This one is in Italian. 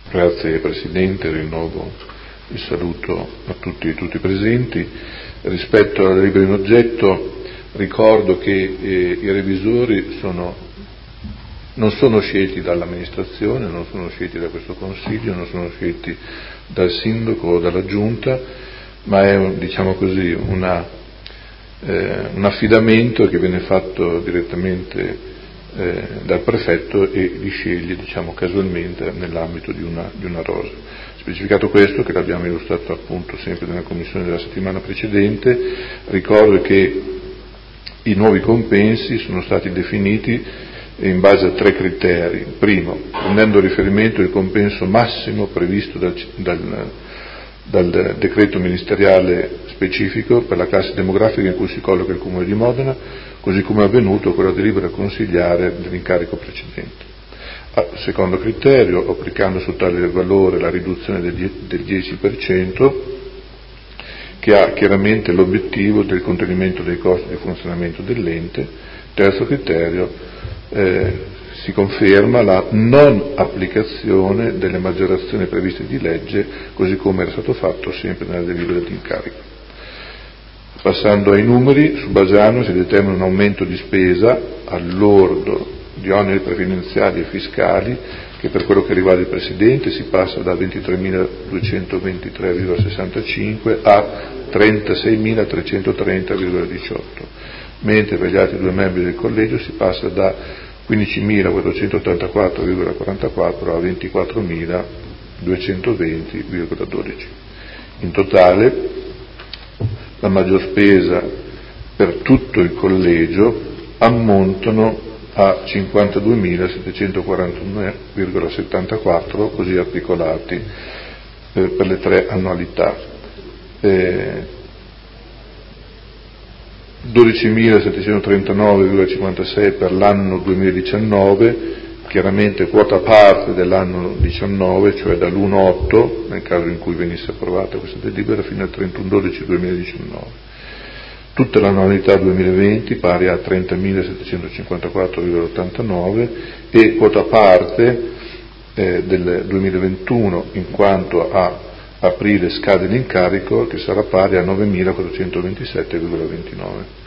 Grazie Presidente, rinnovo il saluto a tutti i presenti. Rispetto alla delibera in oggetto ricordo che i revisori non sono scelti dall'amministrazione, non sono scelti da questo Consiglio, non sono scelti dal Sindaco o dalla Giunta, ma è, diciamo così, un affidamento che viene fatto direttamente dal prefetto e li sceglie, diciamo, casualmente nell'ambito di una rosa. Specificato questo, che l'abbiamo illustrato appunto sempre nella commissione della settimana precedente, ricordo che i nuovi compensi sono stati definiti in base a 3 criteri. Primo, prendendo a riferimento il compenso massimo previsto dal decreto ministeriale specifico per la classe demografica in cui si colloca il Comune di Modena, così come è avvenuto con la delibera consigliare dell'incarico precedente. Secondo criterio, applicando su tale valore la riduzione del 10%, che ha chiaramente l'obiettivo del contenimento dei costi di funzionamento dell'ente. Terzo criterio, si conferma la non applicazione delle maggiorazioni previste di legge, così come era stato fatto sempre nella delibera di incarico. Passando ai numeri, su base annua si determina un aumento di spesa al lordo di oneri previdenziali e fiscali che per quello che riguarda il Presidente si passa da 23.223,65 a 36.330,18, mentre per gli altri 2 membri del Collegio si passa da 15.484,44 a 24.220,12. In totale, la maggior spesa per tutto il Collegio ammontano a 52.741,74, così articolati per le 3 annualità. 12.739,56 per l'anno 2019, chiaramente quota parte dell'anno 19, cioè dall'1/8, nel caso in cui venisse approvata questa delibera, fino al 31/12/2019. Tutta l'annualità 2020 pari a 30.754,89 e quota parte del 2021 in quanto a aprile scade l'incarico, che sarà pari a 9.427,29.